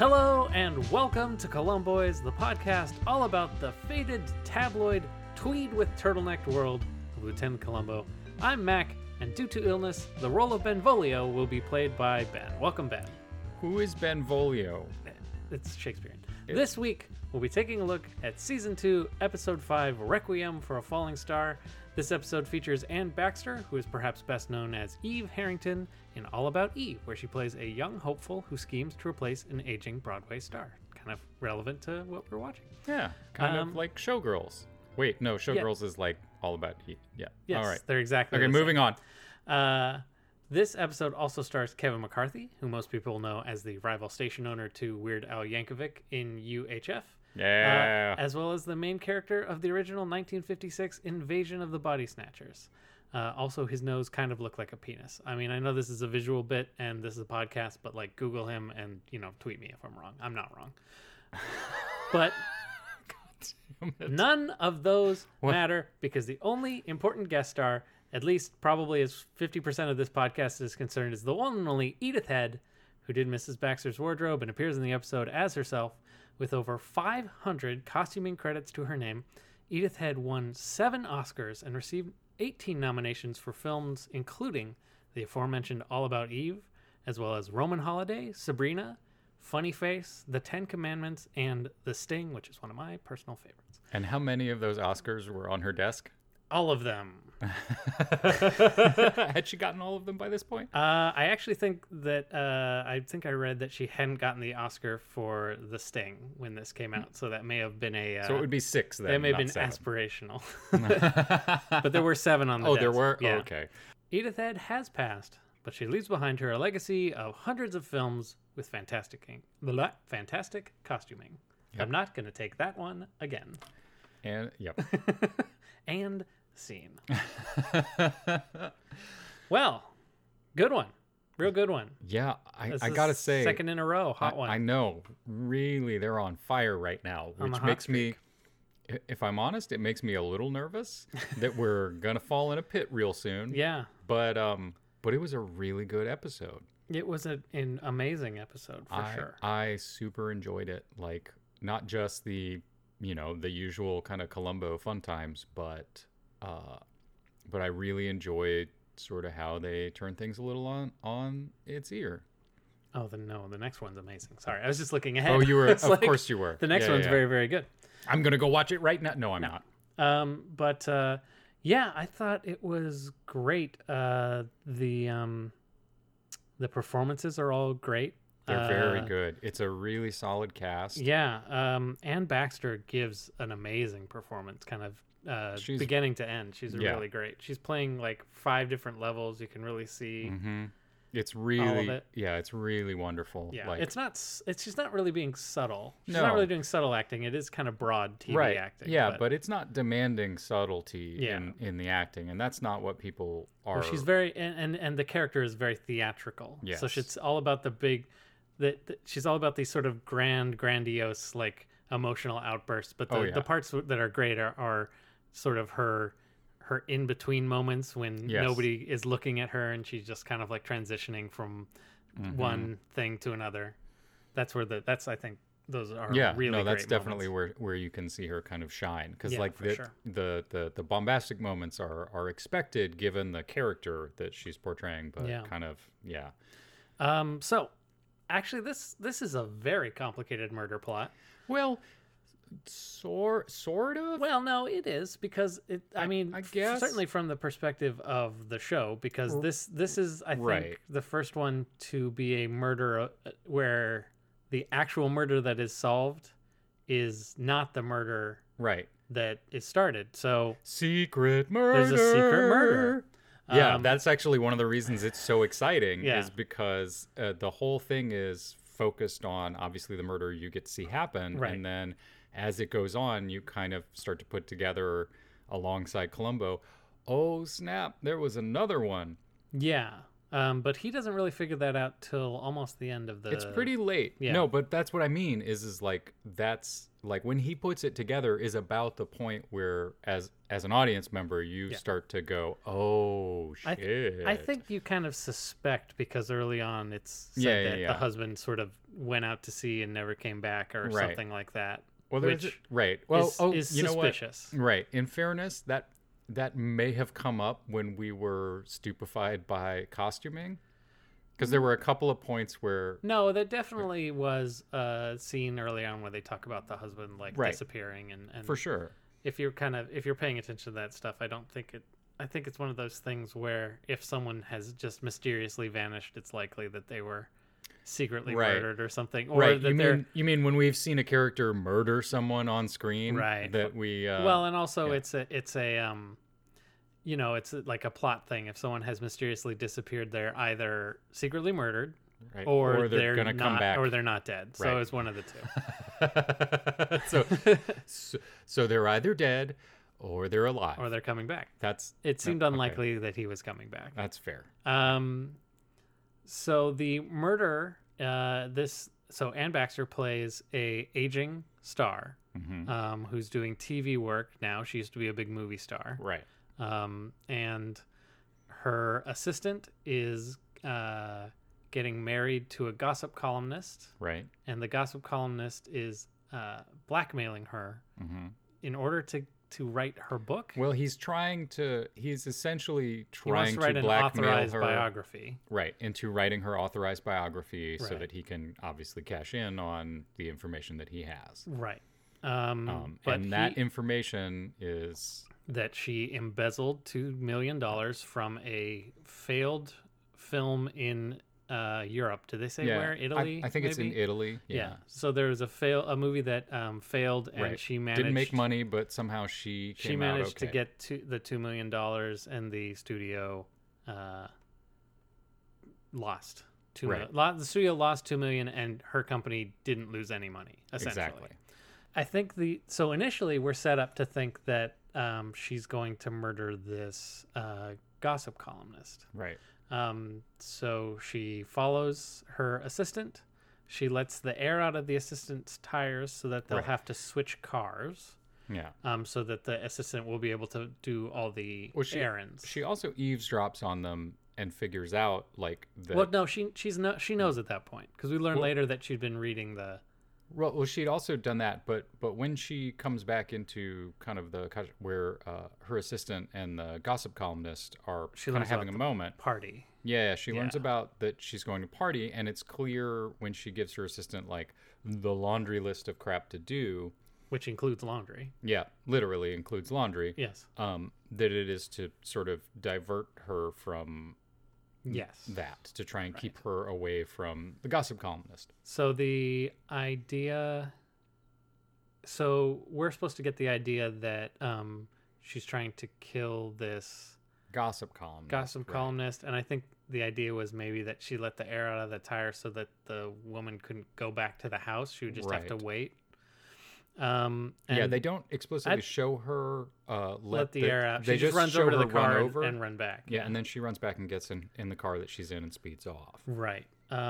Hello and welcome to Columboys, the podcast all about the faded tabloid tweed with turtlenecked world of Lieutenant Columbo. I'm Mac, and due to illness, the role of Benvolio will be played by Ben. Welcome, Ben. Who is Benvolio? It's Shakespearean. This week, we'll be taking a look at Season 2, Episode 5, Requiem for a Falling Star. This episode features Anne Baxter, who is perhaps best known as Eve Harrington in All About Eve, where she plays a young hopeful who schemes to replace an aging Broadway star. Kind of relevant to what we're watching. Yeah, kind of like Showgirls. Wait, no, Showgirls is like All About Eve. Yeah, Yes, all right. they're exactly Okay, the moving same. on. This episode also stars Kevin McCarthy, who most people know as the rival station owner to Weird Al Yankovic in UHF. Yeah. As well as the main character of the original 1956 Invasion of the Body Snatchers. Also, his nose kind of looked like a penis. I mean, I know this is a visual bit and this is a podcast, but like Google him and, tweet me if I'm wrong. I'm not wrong. But none of those matter because the only important guest star, at least probably as 50% of this podcast is concerned, is the one and only Edith Head, who did Mrs. Baxter's wardrobe and appears in the episode as herself. With over 500 costuming credits to her name, Edith Head won 7 Oscars and received 18 nominations for films including the aforementioned All About Eve, as well as Roman Holiday, Sabrina, Funny Face, The Ten Commandments, and The Sting, which is one of my personal favorites. And how many of those Oscars were on her desk? All of them. Had she gotten all of them by this point? I actually think that I read that she hadn't gotten the Oscar for The Sting when this came out, so that may have been a. So it would be 6 then. That may have not been 7. aspirational, but there were 7 on the. Oh, desk. there were. Yeah. Oh, okay. Edith Head has passed, but she leaves behind her a legacy of hundreds of films with fantastic costuming. Yep. I'm not going to take that one again. And yep. And scene. Well, good one. Real good one. Yeah, This I is gotta say, second in a row, hot one. I know. Really, they're on fire right now, On the which hot makes me, if I'm honest, it makes me a little nervous that we're gonna fall in a pit real soon. Yeah, But it was a really good episode. it was an amazing episode for sure. I super enjoyed it. Like, not just the usual kind of Columbo fun times, but I really enjoyed sort of how they turn things a little on its ear. Oh, the next one's amazing. Sorry, I was just looking ahead. Oh, you were. It's Of like, course you were. The next Yeah, one's yeah. very, very good. I'm gonna go watch it right now. No, I'm not. Yeah, I thought it was great. The performances are all great. They're very good. It's a really solid cast. Yeah, Anne Baxter gives an amazing performance, kind of She's- beginning to end. She's Yeah. really great. She's playing like 5 different levels. You can really see. Mm-hmm. It's really, it. yeah, it's really wonderful. Yeah, Like, she's not really being subtle. She's No. not really doing subtle acting. It is kind of broad TV right. acting. Yeah, but it's not demanding subtlety Yeah. in the acting, and that's not what people are. well, she's very and the character is very theatrical. So Yes. she's all about the big, she's all about these sort of grandiose like emotional outbursts. But the parts that are great are sort of her in between moments when Yes. nobody is looking at her and she's just kind of like transitioning from one thing to another. That's where I think those are really no, that's great definitely moments. where you can see her kind of shine, because Yeah, like for sure. the bombastic moments are expected given the character that she's portraying, but Yeah. kind of So actually this is a very complicated murder plot. well, sort of. Well, no, it is because I guess. certainly from the perspective of the show, because this is I think Right. the first one to be a murder where the actual murder that is solved is not the murder Right. that is started. So Secret murder. there's a secret murder. Yeah, that's actually one of the reasons it's so exciting, Yeah. is because the whole thing is focused on obviously the murder you get to see happen, Right. and then as it goes on, you kind of start to put together alongside Columbo, oh snap, there was another one. Yeah. But he doesn't really figure that out till almost the end of the. It's pretty late. yeah. No, but that's what I mean is like that's like when he puts it together is about the point where as an audience member you start to go, oh shit. I think you kind of suspect because early on it's said that the husband sort of went out to sea and never came back or something like that. Well, which Well, is you know suspicious. What? Right. In fairness, that may have come up when we were stupefied by costuming. Because there were a couple of points where... No, there definitely was a scene early on where they talk about the husband disappearing and for sure. If you're paying attention to that stuff, I think it's one of those things where if someone has just mysteriously vanished, it's likely that they were secretly murdered or something. Or that you mean when we've seen a character murder someone on screen, right? That we well, and also it's a you know, it's like a plot thing. If someone has mysteriously disappeared, they're either secretly murdered, or they're gonna come back, or they're not dead. So it's one of the two. so they're either dead or they're alive, or they're coming back. It seemed unlikely that he was coming back. That's fair. So the murder, so Anne Baxter plays a aging star, who's doing TV work now. She used to be a big movie star, right? And her assistant is getting married to a gossip columnist, right? And the gossip columnist is blackmailing her in order to write her book. Well, he's essentially trying to write an authorized biography. Right, into writing her authorized biography so that he can obviously cash in on the information that he has. Right. But that information is... that she embezzled $2 million from a failed film in Europe. Did they say where? Italy? I think it's in Italy. Yeah. So there was a movie that failed, and she managed... Didn't make money, but somehow she managed to get the $2 million, and the studio lost $2 million. The studio lost $2 million, and her company didn't lose any money, essentially. Exactly. I think so initially we're set up to think that she's going to murder this gossip columnist. Right. So she follows her assistant. She lets the air out of the assistant's tires so that they'll have to switch cars. Yeah. So that the assistant will be able to do all the errands. She also eavesdrops on them and figures out like that. Well, no, she knows at that point because we learn later that she'd been reading the. Well, she'd also done that, but when she comes back into kind of where her assistant and the gossip columnist are kind of having a moment. Party. Yeah, she learns about that she's going to party, and it's clear when she gives her assistant like the laundry list of crap to do, which includes laundry. Yeah, literally includes laundry. Yes. That it is to sort of divert her from. Yes. That to try and keep her away from the gossip columnist. So the idea. So we're supposed to get the idea that she's trying to kill this gossip columnist, and I think the idea was maybe that she let the air out of the tire so that the woman couldn't go back to the house. She would just have to wait. And they don't explicitly show her let the air out. She just runs over to the car and run back. Yeah, and then she runs back and gets in the car that she's in and speeds off. Right.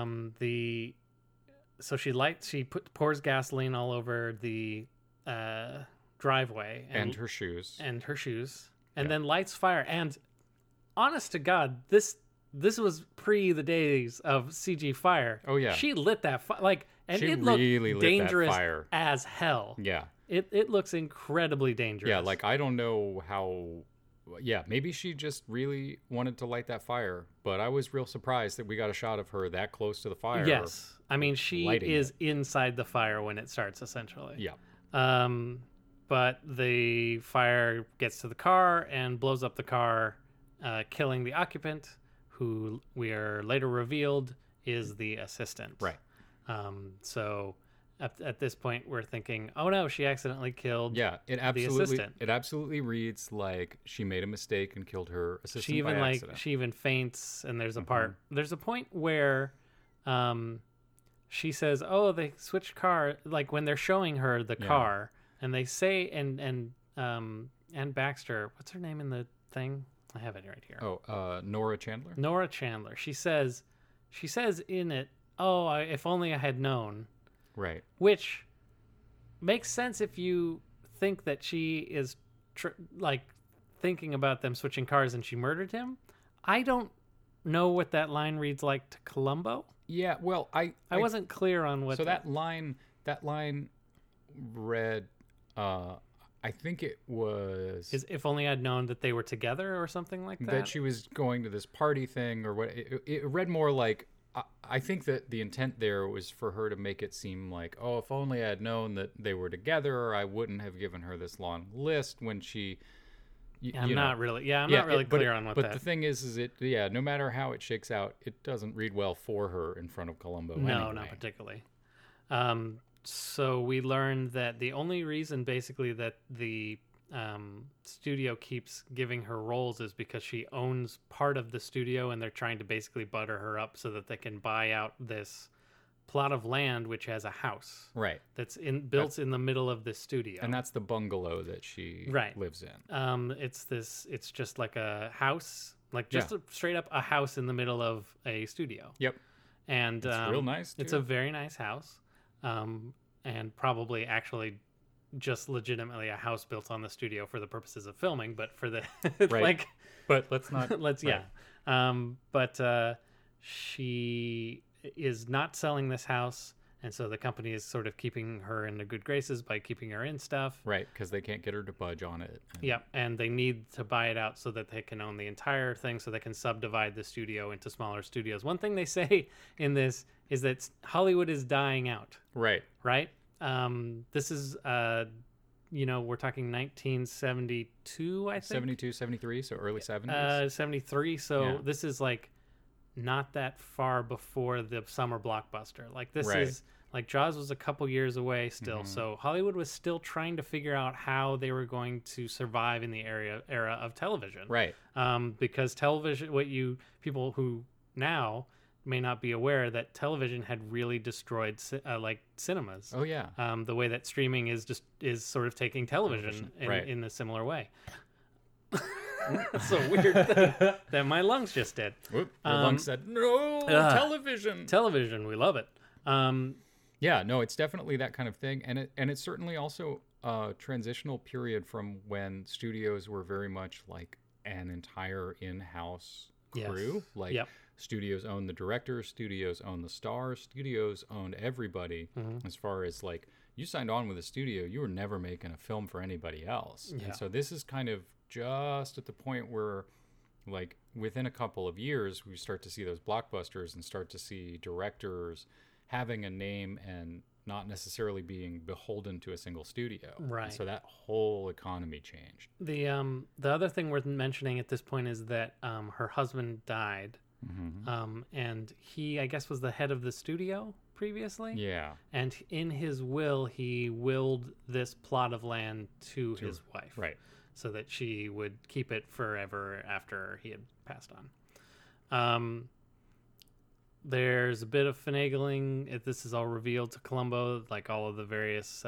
So she pours gasoline all over the driveway and her shoes and then lights fire. And honest to God, this was pre the days of CG fire. Oh yeah, she lit that fire and she it looked really dangerous lit that fire. As hell. Yeah, it looks incredibly dangerous. Yeah, like I don't know how. Yeah, maybe she just really wanted to light that fire, but I was real surprised that we got a shot of her that close to the fire. Yes, I mean she is inside the fire when it starts, essentially. Yeah. But the fire gets to the car and blows up the car, killing the occupant, who we are later revealed is the assistant. Right. So at this point, we're thinking, oh no, she accidentally killed the assistant. It absolutely reads like she made a mistake and killed her assistant by accident. She even faints, and there's a point where she says, oh, they switched car, like when they're showing her the car, and they say, and Baxter, what's her name in the thing? I have it right here. Oh, Nora Chandler? Nora Chandler. She says in it, oh, if only I had known. Right. Which makes sense if you think that she is like thinking about them switching cars and she murdered him. I don't know what that line reads like to Columbo. Yeah, well, I wasn't clear on what. So that line read, I think it was is if only I'd known that they were together or something like that. That she was going to this party thing or what. It read more like, I think that the intent there was for her to make it seem like, oh, if only I had known that they were together, I wouldn't have given her this long list when she. I'm not really clear on what that. But the thing is no matter how it shakes out, it doesn't read well for her in front of Columbo. No, anyway. not particularly. So we learned that the only reason basically that the studio keeps giving her roles is because she owns part of the studio, and they're trying to basically butter her up so that they can buy out this plot of land which has a house that's built in the middle of the studio, and that's the bungalow that she lives in. It's just like a house, like just straight up a house in the middle of a studio. And it's real nice too. It's a very nice house, and probably actually just legitimately a house built on the studio for the purposes of filming, but for the but let's not but she is not selling this house, and so the company is sort of keeping her in the good graces by keeping her in stuff, because they can't get her to budge on it. And they need to buy it out so that they can own the entire thing, so they can subdivide the studio into smaller studios. One thing they say in this is that Hollywood is dying out. Right. This is we're talking 1972, I think. 72, 73, so early 70s. 73, so this is like not that far before the summer blockbuster. Like this is like Jaws was a couple years away still. So Hollywood was still trying to figure out how they were going to survive in the era of television. Because television, people who now may not be aware that television had really destroyed cinemas. Oh yeah. The way that streaming is sort of taking television in a similar way. That's so weird that my lungs just did. Your lungs said, no, television. Television, we love it. It's definitely that kind of thing. And it's certainly also a transitional period from when studios were very much like an entire in-house crew. Studios owned the directors, studios owned the stars, studios owned everybody. As far as like, you signed on with a studio, you were never making a film for anybody else. And so this is kind of just at the point where, like, within a couple of years, we start to see those blockbusters and start to see directors having a name and not necessarily being beholden to a single studio. And so that whole economy changed. The other thing worth mentioning at this point is that her husband died, and he, I guess, was the head of the studio previously. And in his will, he willed this plot of land to his wife. So that she would keep it forever after he had passed on. There's a bit of finagling. If this is all revealed to Columbo, like all of the various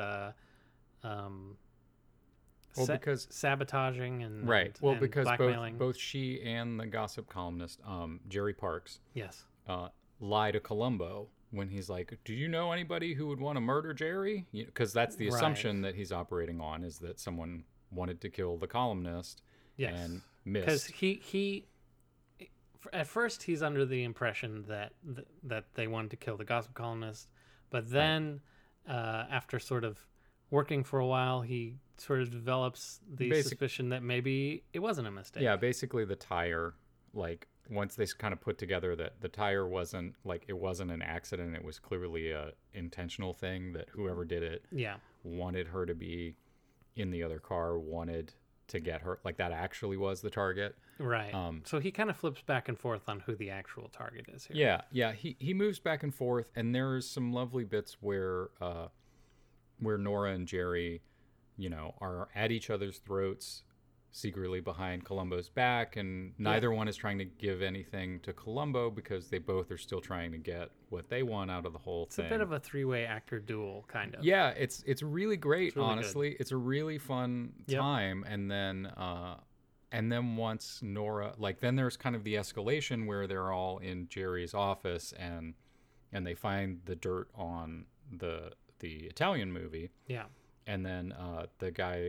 because sabotaging and because blackmailing. both she and the gossip columnist Jerry Parks lie to Columbo when he's like, do you know anybody who would want to murder Jerry? Because that's the assumption that he's operating on, is that someone wanted to kill the columnist and missed. Because he at first he's under the impression that they wanted to kill the gossip columnist, but then after sort of working for a while, he sort of develops the suspicion that maybe it wasn't a mistake. Basically the tire, like, once they kind of put together that the tire wasn't an accident, it was clearly a intentional thing, that whoever did it wanted her to be in the other car, wanted to get her, like, that actually was the target. So he kind of flips back and forth on who the actual target is here. He moves back and forth, and there's some lovely bits where Nora and Jerry, are at each other's throats secretly behind Columbo's back, and neither one is trying to give anything to Columbo because they both are still trying to get what they want out of the whole thing. It's a bit of a three-way actor duel, kind of. It's really great. It's really honestly good. It's a really fun time. And then once Nora, like, then there's kind of the escalation where they're all in Jerry's office and they find the dirt on the Italian movie. and then the guy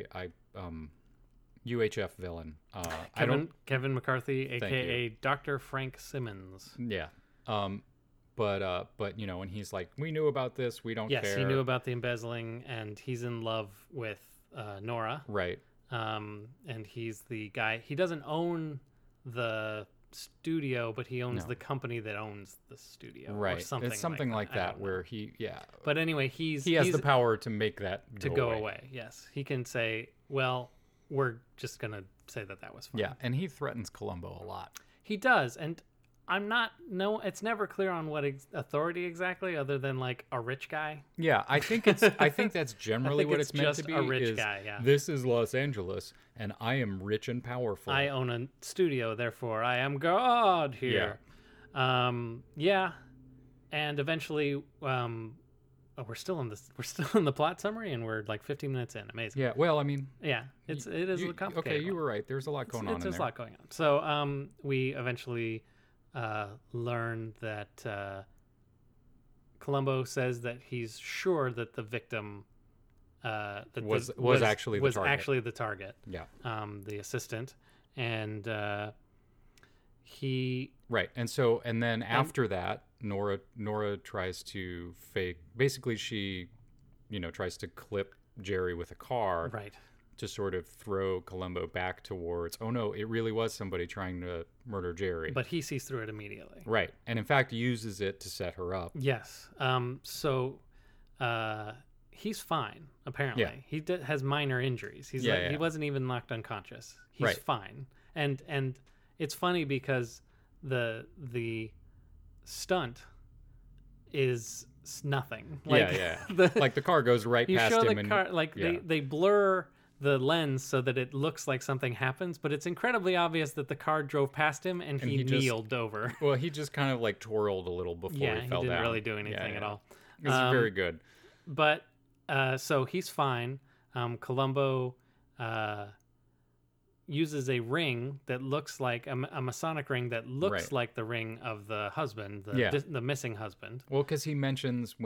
UHF villain. I don't. Kevin McCarthy, Thank aka Dr. Frank Simmons. Yeah. But and he's like, we knew about this. We don't care. Yes, he knew about the embezzling, and he's in love with Nora. Right. And he's the guy. He doesn't own the studio, but he owns the company that owns the studio. Right. Or something. It's something like that, where he. Yeah. But anyway, he has the power to make that go away. Yes, he can say, well, we're just gonna say that was fine. Yeah, and he threatens Columbo a lot. He does, and it's never clear on what authority exactly, other than like a rich guy. Yeah, I think that's generally what it's meant to be. A rich guy. Yeah. This is Los Angeles, and I am rich and powerful. I own a studio, therefore I am God here. Yeah. And eventually, we're still in the plot summary, and we're like 15 minutes in. Amazing. Yeah. Well, I mean. Yeah. It is a complicated. Okay, you were right. There's a lot going on. There's a lot going on. So we eventually learn that Columbo says that he's sure that the victim was actually the target. Yeah. The assistant, and he right. And then after that, Nora tries to fake. Basically, she, tries to clip Jerry with a car. Right. To sort of throw Columbo back towards, oh no, it really was somebody trying to murder Jerry. But he sees through it immediately. Right. And in fact, uses it to set her up. Yes. So he's fine, apparently. Yeah. He has minor injuries. He wasn't even knocked unconscious. He's fine. And it's funny because the stunt is nothing. Like, like the car goes right past him. You show the car, like they blur the lens so that it looks like something happens, but it's incredibly obvious that the car drove past him and he kneeled over. Well, he just kind of like twirled a little before he fell down. Yeah, he didn't really do anything at all. It was very good. But so he's fine. Columbo uses a ring that looks like a Masonic ring that looks like the ring of the husband, the missing husband. Well, because he mentions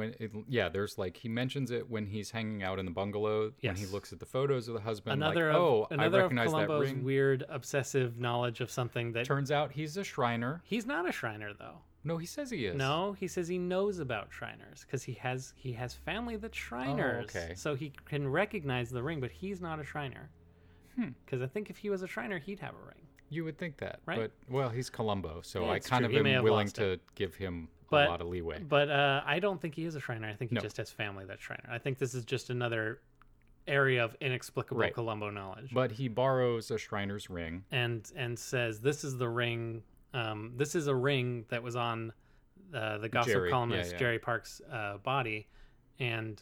he mentions it when he's hanging out in the bungalow. When he looks at the photos of the husband. Another I recognize of Columbo's that ring. Weird obsessive knowledge of something that turns out he's a Shriner. He's not a Shriner though. No, he says he is. No, he says he knows about Shriners because he has family that's Shriners. Oh, okay. So he can recognize the ring, but he's not a Shriner. Because I think if he was a Shriner, he'd have a ring. You would think that, right? But he's Columbo, so yeah, I kind of am willing to give him a lot of leeway. But I don't think he is a Shriner. I think he just has family that's Shriner. I think this is just another area of inexplicable Columbo knowledge. But he borrows a Shriner's ring and says, "This is the ring. This is a ring that was on the gossip columnist Jerry Park's body, and."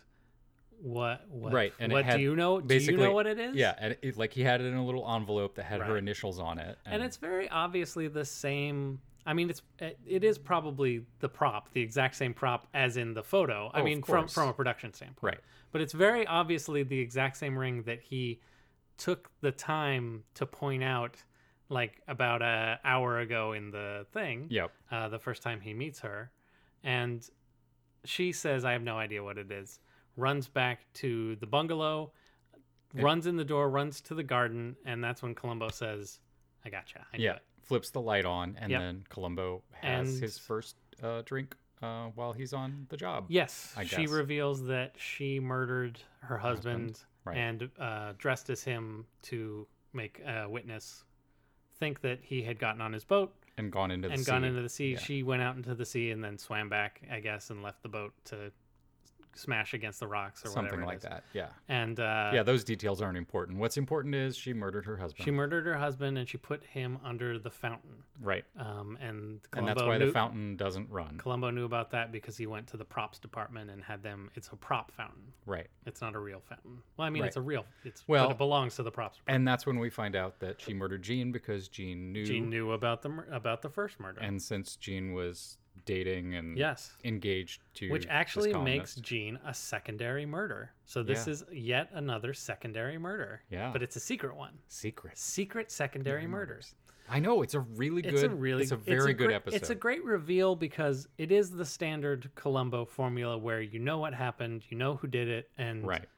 What and what do you know? Do you know what it is? Yeah, and he had it in a little envelope that had her initials on it, and it's very obviously the same. I mean, it is probably the exact same prop as in the photo. I mean, from a production standpoint, right? But it's very obviously the exact same ring that he took the time to point out, like about an hour ago in the thing. Yep. The first time he meets her, and she says, "I have no idea what it is." Runs back to the bungalow, runs in the door, runs to the garden, and that's when Columbo says, I gotcha. I knew it. Flips the light on, and then Columbo has his first drink while he's on the job. Yes. She reveals that she murdered her husband. And dressed as him to make a witness think that he had gotten on his boat. And gone into the sea. Yeah. She went out into the sea and then swam back, I guess, and left the boat to smash against the rocks or something whatever like that. Yeah. And those details aren't important. What's important is she murdered her husband. She murdered her husband and she put him under the fountain. Right. And that's why the fountain doesn't run. Columbo knew about that because he went to the props department and had them. It's a prop fountain. Right. It's not a real fountain. Well, I mean, it's a real. But it belongs to the props department. And that's when we find out that she murdered Gene because Gene knew about the first murder. And since Gene was dating and engaged to which actually makes Gene a secondary murder. So this is yet another secondary murder. Yeah. But it's a secret one. Secret secondary murders. I know, it's a very good episode. It's a great reveal because it is the standard Columbo formula where you know what happened, you know who did it, and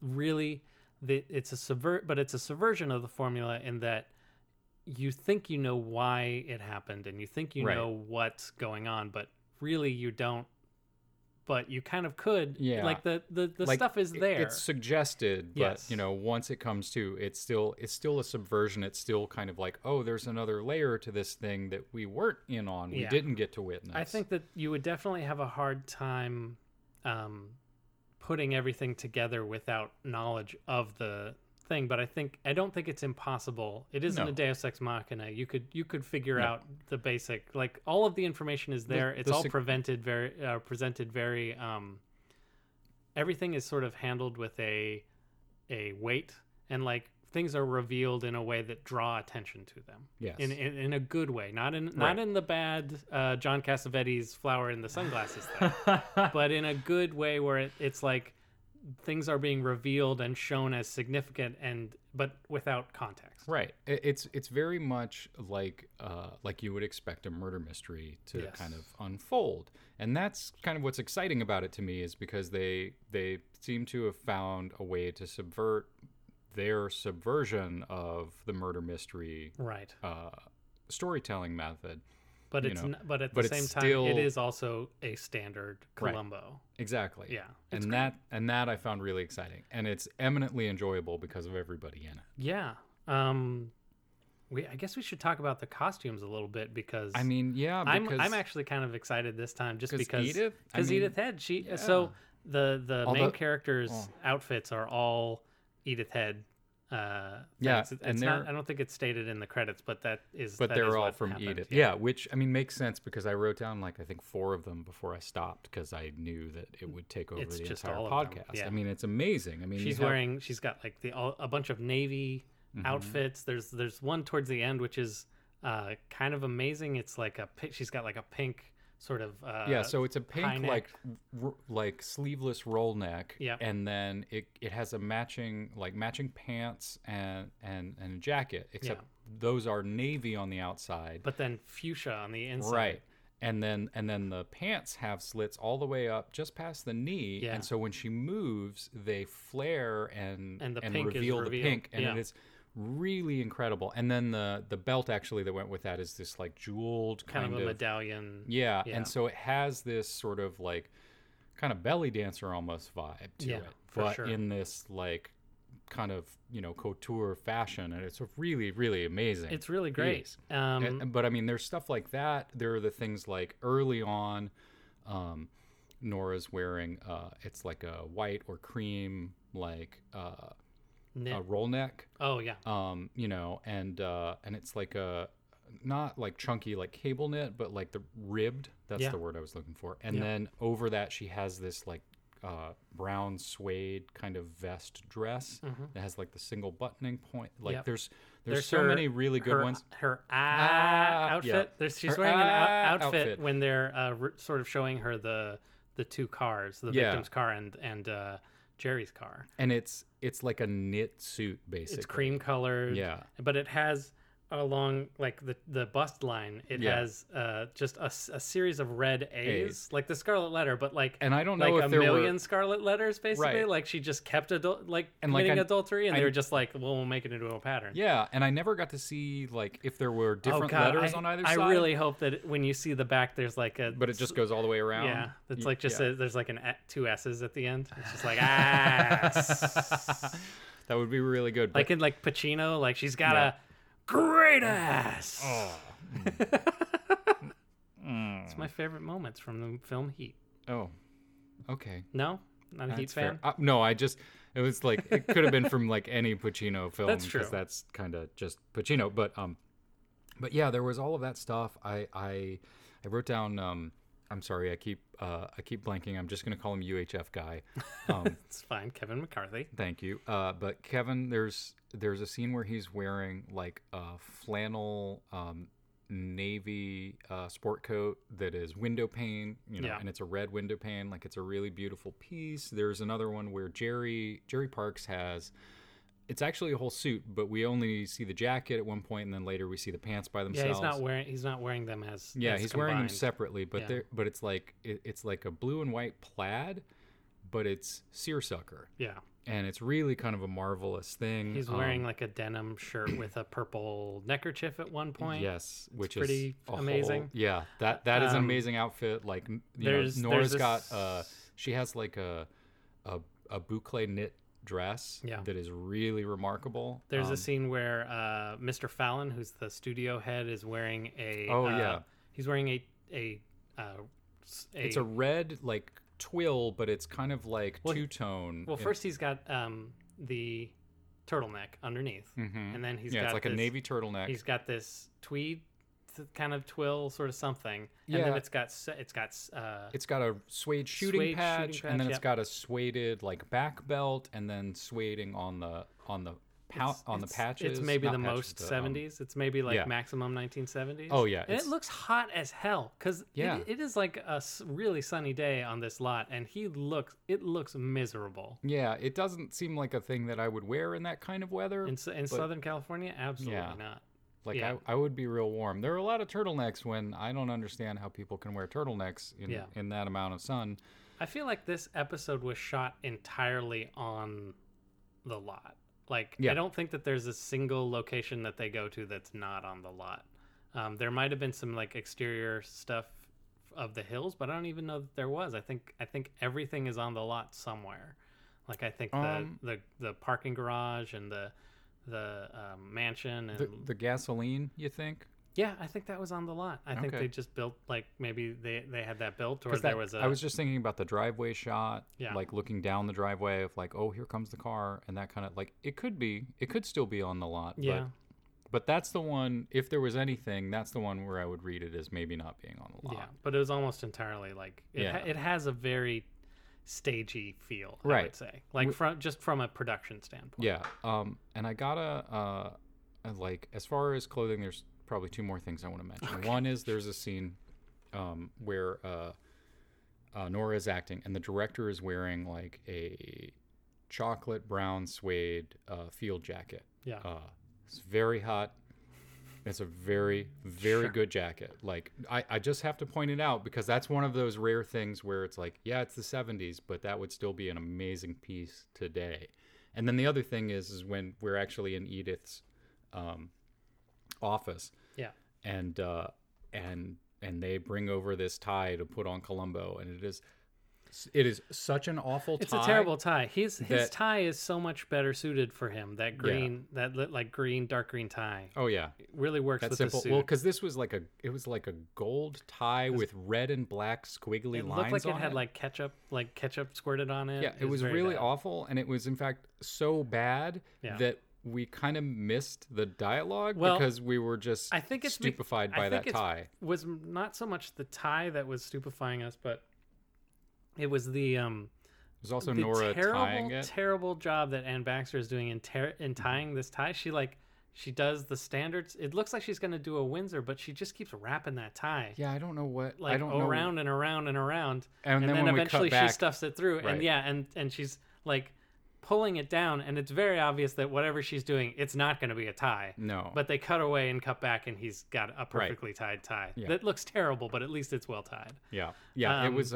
really it's a subversion of the formula in that you think you know why it happened and you think you Right. know what's going on, but really you don't. But you kind of could. Yeah. Like the Like, stuff is there. It's suggested, but Yes. once it comes to, it's still a subversion. It's still kind of like, oh, there's another layer to this thing that we weren't in on. We Yeah. didn't get to witness. I think that you would definitely have a hard time putting everything together without knowledge of the thing, but I don't think it's impossible. It isn't No. a Deus Ex Machina. You could figure No. out the basic, like all of the information is there. It's all sig- presented very everything is sort of handled with a weight, and like things are revealed in a way that draw attention to them. Yes. In a good way, not Right. in the bad John Cassavetes flower in the sunglasses thing, but in a good way where it's like things are being revealed and shown as significant but without context. Right. It's very much like you would expect a murder mystery to Yes. kind of unfold, and that's kind of what's exciting about it to me, is because they seem to have found a way to subvert their subversion of the murder mystery Right. storytelling method. But you it's know, but at the but same it's time still- it is also a standard Right. Columbo. Exactly. Yeah. It's And great. that I found really exciting, and it's eminently enjoyable because of everybody in it. Yeah. I guess we should talk about the costumes a little bit because I mean, yeah, because I'm actually kind of excited this time just 'Cause because Edith? I mean, Edith Head so the Although- main characters' oh. outfits are all Edith Head. Yeah, things. and It's they're- not, I don't think it's stated in the credits, but that is they're all what from happened. Edith. Yeah, which I mean makes sense because I wrote down like I think 4 of them before I stopped because I knew that it would take over It's the just entire all of them, podcast. yeah. I mean, it's amazing. I mean, she's got like a bunch of navy Mm-hmm. outfits. There's one towards the end which is kind of amazing. It's like she's got like a pink sort of so it's a high pink neck. like sleeveless roll neck, Yeah. and then it has a matching pants and a jacket, except those are navy on the outside, but then fuchsia on the inside. right. And then the pants have slits all the way up just past the knee, Yeah. and so when she moves, they flare and And the pink is reveal the revealed. pink, and Yeah. it is really incredible. And then the belt actually that went with that is this like jeweled kind of a medallion. yeah, Yeah. and so it has this sort of like kind of belly dancer almost vibe to Yeah, it, for but sure. in this like kind of couture fashion, and it's really really amazing. It's really It great. is. But I mean, there's stuff like that. There are the things like early on, Nora's wearing it's like a white or cream like Knit. a roll neck, Oh yeah. and it's like a not like chunky like cable knit, but like the ribbed. That's Yeah. the word I was looking for. And Yeah. then over that, she has this like brown suede kind of vest dress that has like the single buttoning point. Like Yep. there's There's so her- many really good her, ones. Her yeah. outfit. She's Her wearing an outfit outfit. when they're sort of showing her the 2 cars, the Yeah. victim's car and Jerry's car. And it's like a knit suit basically. It's cream colored. Yeah. But it has along like the bust line. It Yeah. has just a series of red A's, like the Scarlet Letter, but like And I don't know like if a there million were scarlet letters basically. Right. Like she just kept And, like, committing I- adultery, and I- they were just like, well, we'll make it into a pattern. Yeah, and I never got to see like if there were different letters on either I side. really hope that when you see the back, there's like a. But it just goes all the way around. Yeah, it's Y- like just yeah. there's like 2 S's at the end. It's just like That would be really good. like in like Pacino, like she's got Yeah. a great ass. oh. It's my favorite moments from the film Heat. Oh, okay. No, not a Heat That's fair. fan. No, it was like it could have been from like any Pacino film. That's true. Because that's kind of just Pacino. But yeah, there was all of that stuff. I wrote down. I'm sorry, I keep blanking. I'm just gonna call him UHF guy. It's fine, Kevin McCarthy. Thank you. But Kevin, there's a scene where he's wearing like a flannel navy sport coat that is window pane, Yeah. and it's a red window pane. Like it's a really beautiful piece. There's another one where Jerry Parks has. It's actually a whole suit, but we only see the jacket at one point, and then later we see the pants by Yeah, themselves. he's not wearing them as Yeah, as he's wearing them combined. separately, but Yeah. it's like it's like a blue and white plaid, but it's seersucker. Yeah, and it's really kind of a marvelous thing. He's wearing like a denim shirt with a purple neckerchief at one point. Yes, which pretty is amazing. Yeah, that is an amazing outfit. Like, Nora's got she has like a boucle knit dress that is really remarkable. There's a scene where Mr. Fallon, who's the studio head, is wearing a he's wearing it's a red like twill, but it's kind of like two-tone. Well, first he's got the turtleneck underneath, and then he's got it's like a navy turtleneck. He's got this tweed kind of twill sort of something, and then it's got a suede shooting patch, and then it's got a suede like back belt, and then sueding on the patches. It's maybe the most 70s. It's maybe like maximum 1970s. Oh yeah, and it looks hot as hell because it is like a really sunny day on this lot, and it looks miserable. Yeah, it doesn't seem like a thing that I would wear in that kind of weather. In Southern California, absolutely not. Like I would be real warm. There are a lot of turtlenecks when I don't understand how people can wear turtlenecks in that amount of sun. I feel like this episode was shot entirely on the lot. Like, I don't think that there's a single location that they go to that's not on the lot. There might have been some like exterior stuff of the hills, but I don't even know that there was. I think everything is on the lot somewhere. Like I think the parking garage and the mansion and the gasoline. You think? Yeah, I think that was on the lot. I think they just built, like, maybe they had that built, or there was a... I was just thinking about the driveway shot, like looking down the driveway of like, oh, here comes the car, and that kind of, like, it could still be on the lot. Yeah. But that's the one, if there was anything, that's the one where I would read it as maybe not being on the lot. Yeah, but it was almost entirely, like, it has a very stagey feel, I would say. Like, from a production standpoint. Yeah, and I gotta, like, as far as clothing, there's probably two more things I want to mention. Okay. One is there's a scene where Nora is acting, and the director is wearing like a chocolate brown suede field jacket. Yeah, it's very hot. It's a very, very good jacket. Like I just have to point it out because that's one of those rare things where it's like, yeah, it's the 70s, but that would still be an amazing piece today. And then the other thing is when we're actually in Edith's office, and they bring over this tie to put on Columbo, and it is such an awful tie. It's a terrible tie. His tie is so much better suited for him. That green, that dark green tie. Oh yeah, it really works. That's with simple. The suit. Well, because this was like a gold tie with red and black squiggly lines. It looked like it had like ketchup squirted on it. Yeah, it was really awful, and it was in fact so bad that we kind of missed the dialogue because we were just stupefied by that tie. It was not so much the tie that was stupefying us, but it was the it was also Nora tying it. Terrible job that Anne Baxter is doing in tying this tie. She does the standards. It looks like she's going to do a Windsor, but she just keeps wrapping that tie. Yeah, I don't know what. Like, I don't know. Around and around and around, and then eventually she stuffs it through. Right. And she's like pulling it down, and it's very obvious that whatever she's doing, it's not going to be a tie. No. But they cut away and cut back, and he's got a perfectly tied tie. Yeah. That looks terrible, but at least it's well tied. Yeah. Yeah. It's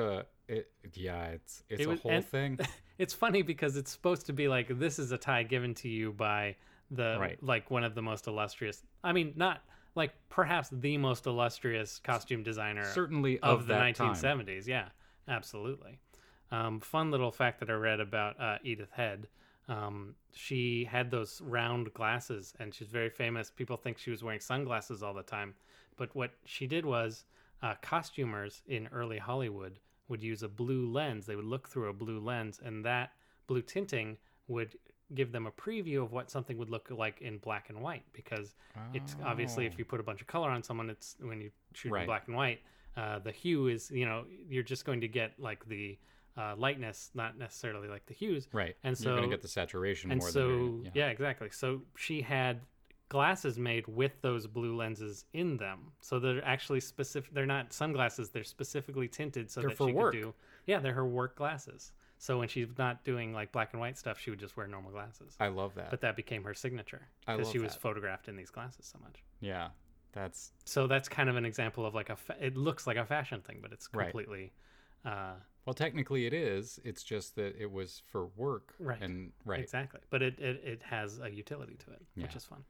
a whole thing. It's funny because it's supposed to be like, this is a tie given to you by like one of the most illustrious, I mean, not like perhaps the most illustrious costume designer certainly of the that 1970s. Time. Yeah, absolutely. Fun little fact that I read about Edith Head. She had those round glasses, and she's very famous. People think she was wearing sunglasses all the time. But what she did was costumers in early Hollywood would use a blue lens. They would look through a blue lens, and that blue tinting would give them a preview of what something would look like in black and white, because it's obviously, if you put a bunch of color on someone, it's when you shoot in black and white, the hue is, you're just going to get like the lightness, not necessarily like the hues. Right. And so you're going to get the saturation and more so, than yeah, exactly. So she had glasses made with those blue lenses in them. So they're actually specific. They're not sunglasses. They're specifically tinted so that she could do. Yeah, they're her work glasses. So when she's not doing like black and white stuff, she would just wear normal glasses. I love that. But that became her signature because she was photographed in these glasses so much. Yeah, that's kind of an example of like it looks like a fashion thing, but it's completely Well, technically it is. It's just that it was for work. Right. And right. Exactly. But it has a utility to it, which Yeah. is fun.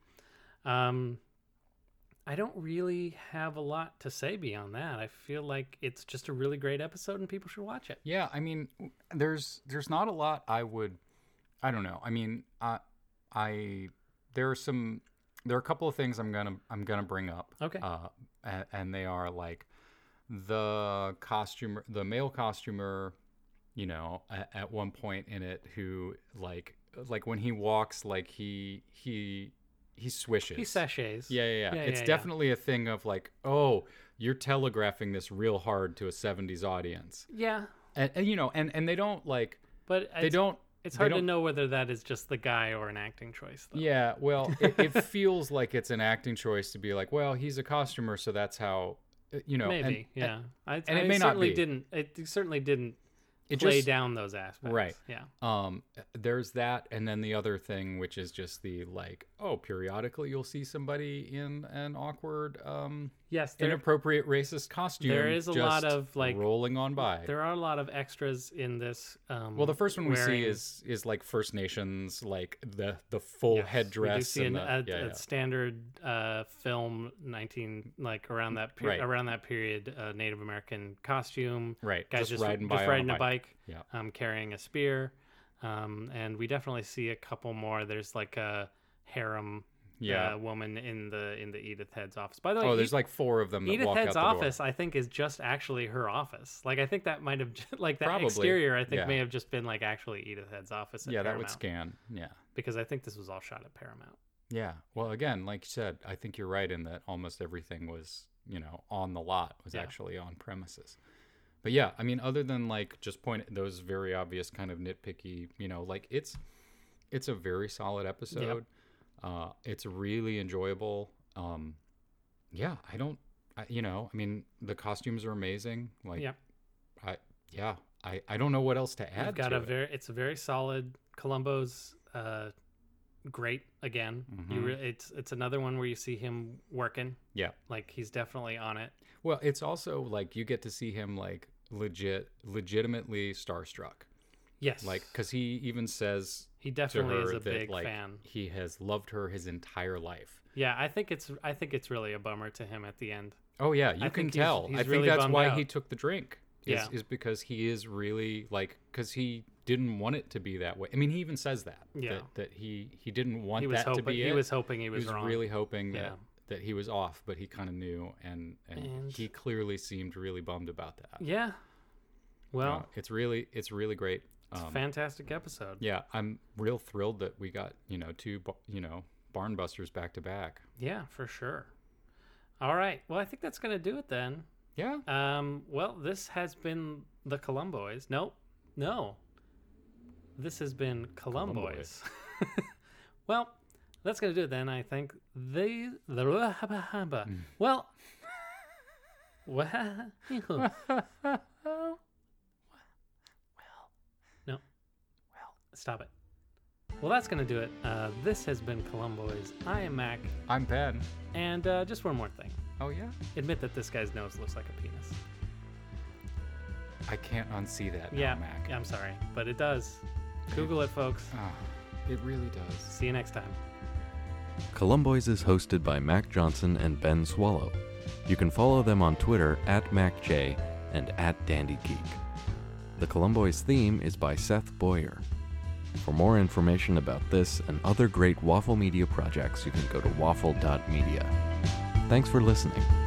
I don't really have a lot to say beyond that. I feel like it's just a really great episode and people should watch it. Yeah, I mean, there's not a lot I don't know. I mean, there are a couple of things I'm gonna bring up. Okay. And they are like the male costumer, you know, at one point in it, who like when he walks, like he swishes. He sachets. Yeah. It's definitely a thing of like, oh, you're telegraphing this real hard to a 70s audience. Yeah. And you know, and they don't like, but they don't. It's hard to know whether that is just the guy or an acting choice, though. Yeah, well, it feels like it's an acting choice to be like, well, he's a costumer, so that's how, you know. Maybe, yeah. And it may not be. It certainly didn't It play just, down those aspects. right. Yeah. There's that, and then the other thing, which is just the like, oh, periodically you'll see somebody in an awkward, Yes. inappropriate racist costume. There is a just lot of like rolling on by. There are a lot of extras in this. Well, the first one we see is like First Nations, like the full headdress. We do see and a standard film around that period, Right. around that period, Native American costume. Right. Guys just riding a bike. Yeah. Carrying a spear. And we definitely see a couple more. There's like a harem woman in the Edith Head's office. By the way, there's like 4 of them that Edith walk Head's out the office, door. I think, is just actually her office. Like, I think that might have, like, that Probably, exterior, I think, yeah. may have just been, like, actually Edith Head's office at Yeah, that Paramount. would scan. Yeah. Because I think this was all shot at Paramount. Yeah. Well, again, like you said, I think you're right in that almost everything was, you know, on the lot was actually on premises. But yeah, I mean, other than like just those very obvious kind of nitpicky, you know, like it's a very solid episode. Yep. It's really enjoyable. You know, I mean, the costumes are amazing. Like, I don't know what else to add. It's a very solid. Columbo's great again. Mm-hmm. It's another one where you see him working. Yeah. Like, he's definitely on it. Well, it's also like you get to see him like legitimately starstruck. Yes. Like, because he even says he definitely is a that, big like, fan. He has loved her his entire life. Yeah, I think it's really a bummer to him at the end. Oh yeah, you can tell. He's I think really that's why out. he took the drink. Is because he is really like, because he didn't want it to be that way. I mean, he even says that. Yeah. That he didn't want He was that to be it. He was hoping he was wrong. Really hoping Yeah. that he was off, but he kind of knew, and he clearly seemed really bummed about that. Yeah. Well, it's really great. It's a fantastic episode. Yeah, I'm real thrilled that we got, you know, 2 barn busters back to back. Yeah, for sure. All right. Well, I think that's going to do it then. Yeah. Well, this has been the Columboys. No. This has been Columboys. Well, that's going to do it then, I think. Well, stop it. Well, that's going to do it. This has been Columboys. I am Mac. I'm Ben. And just one more thing. Oh, yeah? Admit that this guy's nose looks like a penis. I can't unsee that now, Mac. I'm sorry, but it does. Google it, folks. It really does. See you next time. Columboys is hosted by Mac Johnson and Ben Swallow. You can follow them on Twitter @MacJ and @DandyGeek. The Columboys theme is by Seth Boyer. For more information about this and other great Waffle Media projects, you can go to waffle.media. Thanks for listening.